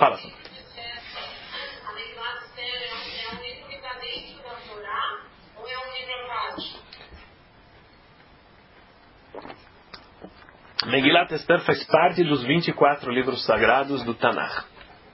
Fala. Megilat Esther faz parte dos 24 livros sagrados do Tanakh.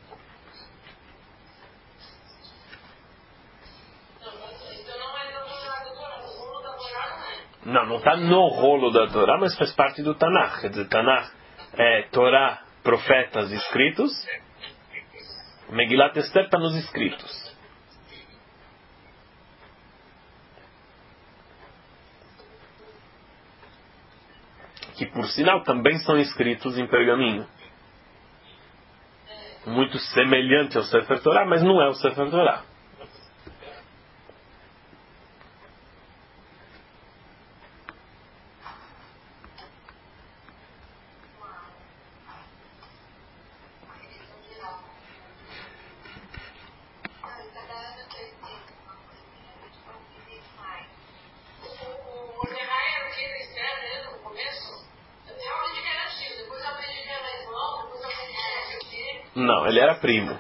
Não está no rolo da Torá, mas faz parte do Tanakh. Quer dizer, Tanakh é Torá, profetas, escritos. Megilat Esther está nos escritos. Que por sinal também são escritos em pergaminho. Muito semelhante ao Sefer Torah, mas não é o Sefer Torah. Não, ele era primo.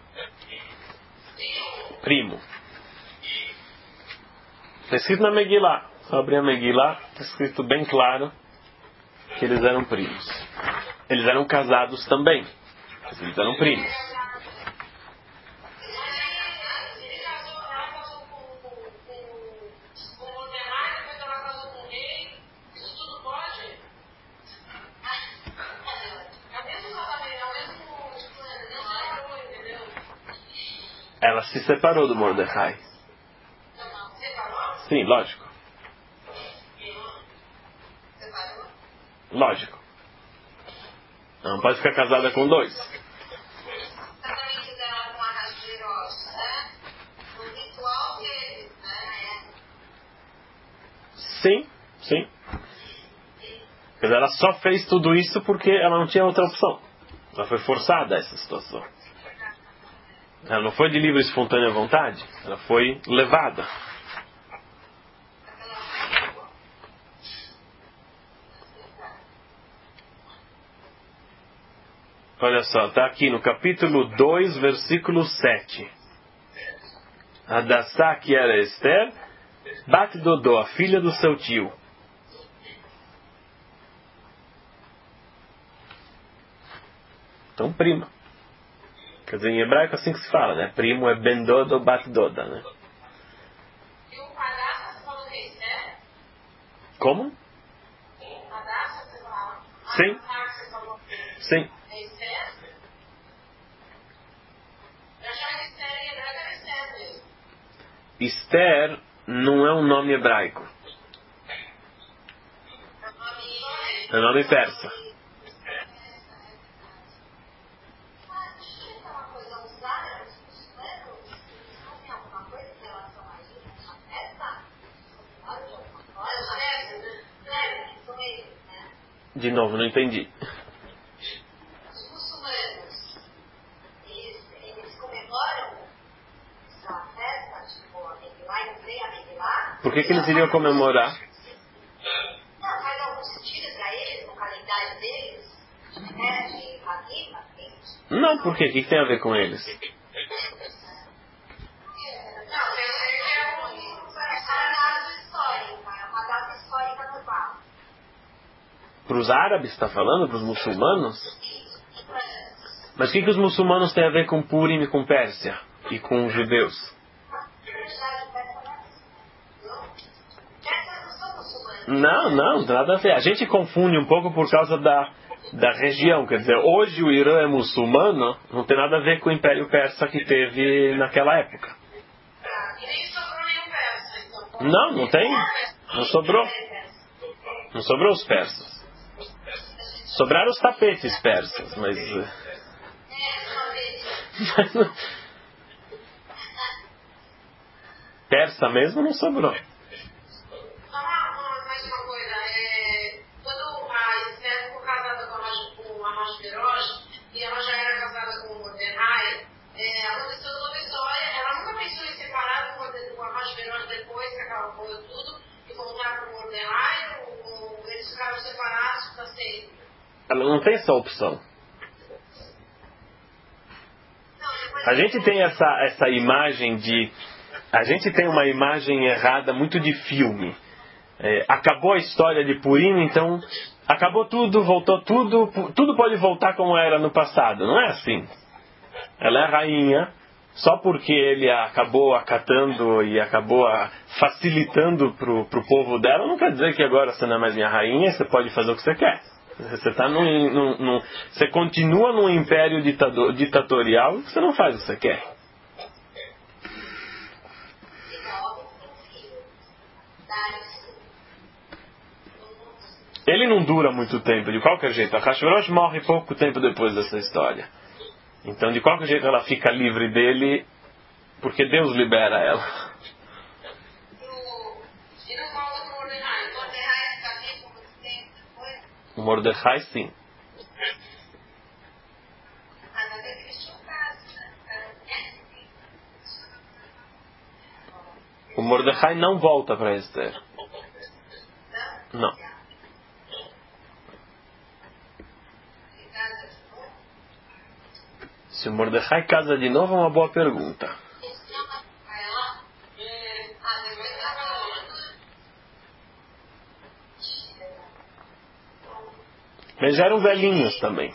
Primo. Está escrito na Megillah. Só abrir a Megillah, está escrito bem claro que eles eram primos. Eles eram casados também. Mas eles eram primos. Ela se separou do Mordecai. Sim, lógico. Lógico. Não pode ficar casada com dois. Sim, sim. Quer dizer, ela só fez tudo isso porque ela não tinha outra opção. Ela foi forçada a essa situação. Ela não foi de livre e espontânea vontade. Ela foi levada. Olha só, está aqui no capítulo 2, versículo 7. Hadassá, que era Esther, Bat Dodô, a filha do seu tio. Então, prima. Quer dizer, em hebraico é assim que se fala, né? Primo é Ben Dodo ou Bat Doda, né? E o Hadassah você falou que é Esther? Como? O Hadassah você falou? Sim. Você falou Sim. é Esther? Eu achava que Esther em hebraico era Esther mesmo. Esther não é um nome hebraico. É um nome persa. De novo, não entendi. Os muçulmanos, eles comemoram essa festa, tipo, a Megilá, e vem a Megilá. Por que eles iriam comemorar? Não, faz algum sentido para eles, no calendário deles, de Rabima, Não, por quê? O que tem a ver com eles? Não, é uma data histórica, é uma data histórica normal. Para os árabes, está falando? Para os muçulmanos? Mas o que os muçulmanos têm a ver com Purim e com Pérsia? E com os judeus? Não, não tem nada a ver. A gente confunde um pouco por causa da região. Quer dizer, hoje o Irã é muçulmano, não tem nada a ver com o Império Persa que teve naquela época. E nem sobrou nenhum persa, então. Não, não tem. Não sobrou. Não sobrou os persas. Sobraram os tapetes persas, mas... Persa mesmo não sobrou. Mais uma coisa, quando a Esther ficou casada com a Ahasverosh, e ela já era casada com o Mordecai, aconteceu toda a história, ela nunca pensou em separar com a Ahasverosh depois que acabou tudo, e voltar para o Mordecai, ou eles ficaram separados para sempre? Ela não tem essa opção. A gente tem essa imagem de... A gente tem uma imagem errada muito de filme. Acabou a história de Purim, então acabou tudo, voltou tudo, tudo pode voltar como era no passado. Não é assim. Ela é a rainha, só porque ele acabou acatando e acabou facilitando pro povo dela, não quer dizer que agora você não é mais minha rainha, você pode fazer o que você quer. Você tá você continua num império ditatorial e você não faz o que você quer. Ele não dura muito tempo, de qualquer jeito. A Hashverosh morre pouco tempo depois dessa história. Então, de qualquer jeito, ela fica livre dele, porque Deus libera ela. O Mordecai, sim. O Mordecai não volta para Esther. Não. Se o Mordecai casa de novo, é uma boa pergunta. Mas já eram velhinhos também.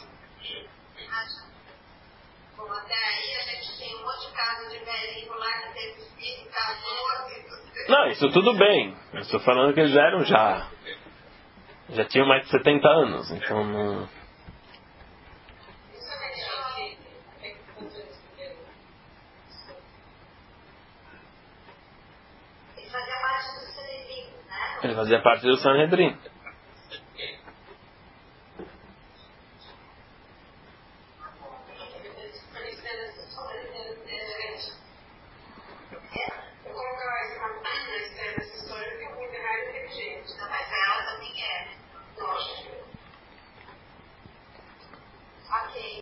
Não, isso tudo bem. Eu estou falando que eles eram já tinham mais de 70 anos, então não... Ele fazia parte do Sanhedrin.